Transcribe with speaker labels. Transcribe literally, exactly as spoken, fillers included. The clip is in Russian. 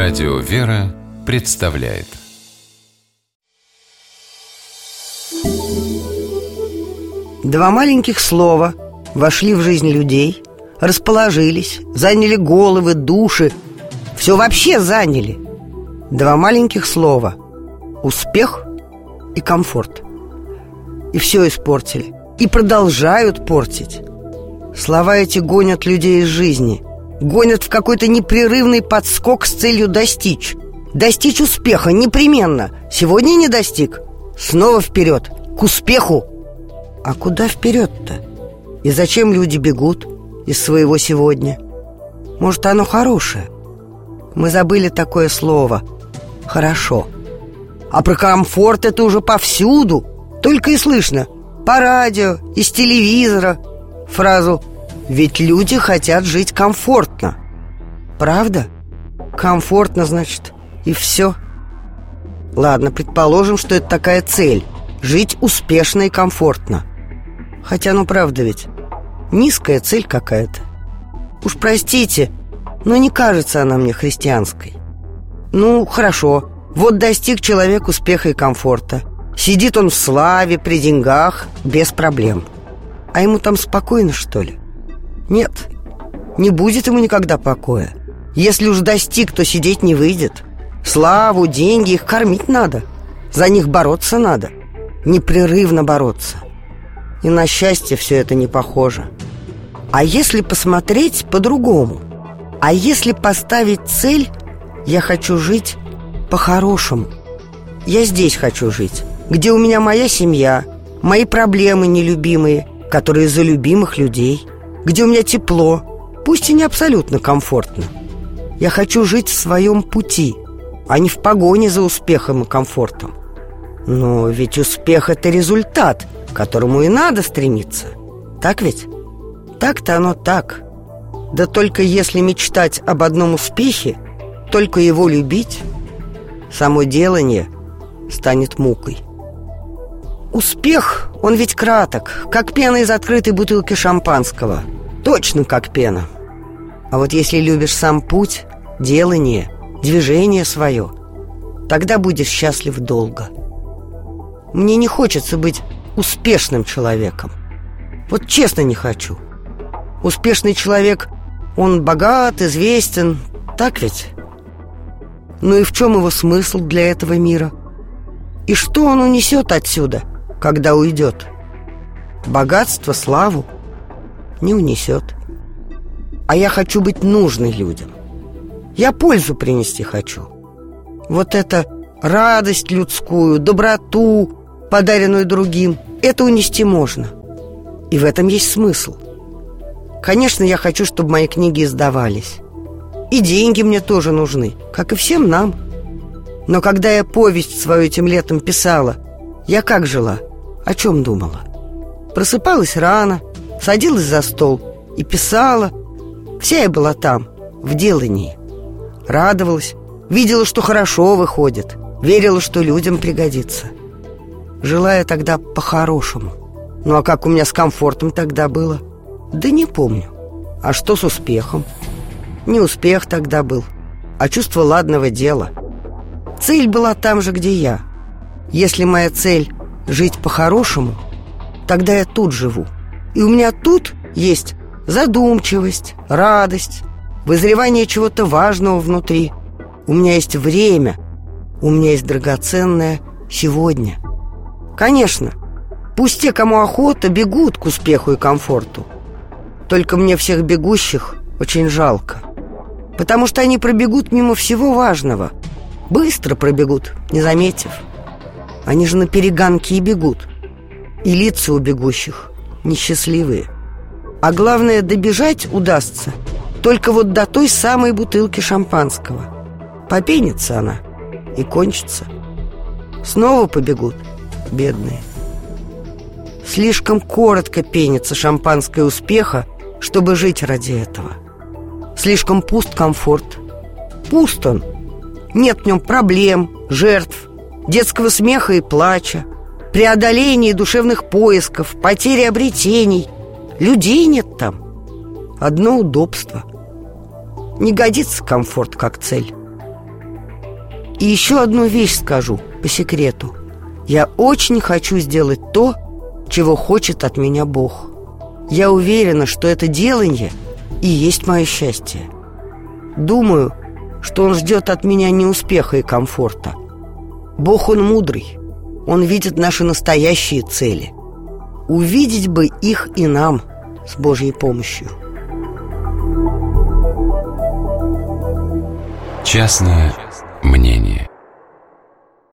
Speaker 1: Радио «Вера» представляет.
Speaker 2: Два маленьких слова вошли в жизнь людей, расположились, заняли головы, души, все вообще заняли. Два маленьких слова: успех и комфорт. И все испортили, и продолжают портить. Слова эти гонят людей из жизни, гонят в какой-то непрерывный подскок с целью достичь. Достичь успеха непременно. Сегодня не достиг, снова вперед, к успеху. А куда вперед-то? И зачем люди бегут из своего сегодня? Может, оно хорошее? Мы забыли такое слово «хорошо». А про комфорт это уже повсюду. Только и слышно по радио, из телевизора фразу «ведь люди хотят жить комфортно». Правда? Комфортно, значит, и все. Ладно, предположим, что это такая цель – жить успешно и комфортно. Хотя, ну правда ведь, низкая цель какая-то. Уж простите, но не кажется она мне христианской. Ну, хорошо, вот достиг человек успеха и комфорта. Сидит он в славе, при деньгах, без проблем. А ему там спокойно, что ли? Нет, не будет ему никогда покоя. Если уж достиг, то сидеть не выйдет. Славу, деньги, их кормить надо. За них бороться надо. Непрерывно бороться. И на счастье все это не похоже. А если посмотреть по-другому? А если поставить цель: я хочу жить по-хорошему? Я здесь хочу жить, где у меня моя семья, мои проблемы нелюбимые, которые за любимых людей, где у меня тепло, пусть и не абсолютно комфортно. Я хочу жить в своем пути, а не в погоне за успехом и комфортом. Но ведь успех – это результат, к которому и надо стремиться. Так ведь? Так-то оно так. Да только если мечтать об одном успехе, только его любить, само делание станет мукой. Успех, он ведь краток, как пена из открытой бутылки шампанского. Точно как пена. А вот если любишь сам путь, делание, движение свое, тогда будешь счастлив долго. Мне не хочется быть успешным человеком. Вот честно не хочу. Успешный человек, он богат, известен, так ведь? Ну и в чем его смысл для этого мира? И что он унесет отсюда, когда уйдет? Богатство, славу не унесет. А я хочу быть нужной людям. Я пользу принести хочу. Вот это радость людскую, доброту, подаренную другим, это унести можно. И в этом есть смысл. Конечно, я хочу, чтобы мои книги издавались. И деньги мне тоже нужны, как и всем нам. Но когда я повесть свою этим летом писала, я как жила, о чем думала? Просыпалась рано, садилась за стол и писала. Вся я была там, в делании. Радовалась, видела, что хорошо выходит, верила, что людям пригодится. Жила я тогда по-хорошему. Ну а как у меня с комфортом тогда было? Да не помню. А что с успехом? Не успех тогда был, а чувство ладного дела. Цель была там же, где я. Если моя цель – жить по-хорошему, тогда я тут живу. И у меня тут есть задумчивость, радость, вызревание чего-то важного внутри. У меня есть время, у меня есть драгоценное сегодня. Конечно, пусть те, кому охота, бегут к успеху и комфорту. Только мне всех бегущих очень жалко, потому что они пробегут мимо всего важного. Быстро пробегут, не заметив. Они же на перегонки и бегут. И лица у бегущих несчастливые. А главное, добежать удастся только вот до той самой бутылки шампанского. Попенится она и кончится. Снова побегут бедные. Слишком коротко пенится шампанское успеха, чтобы жить ради этого. Слишком пуст комфорт. Пуст он. Нет в нем проблем, жертв, детского смеха и плача, преодоления душевных поисков, потери обретений. Людей нет там. Одно удобство. Не годится комфорт как цель. И еще одну вещь скажу по секрету. Я очень хочу сделать то, чего хочет от меня Бог. Я уверена, что это делание и есть мое счастье. Думаю, что Он ждет от меня не успеха и комфорта. Бог, Он мудрый. Он видит наши настоящие цели. Увидеть бы их и нам с Божьей помощью.
Speaker 1: Частное мнение.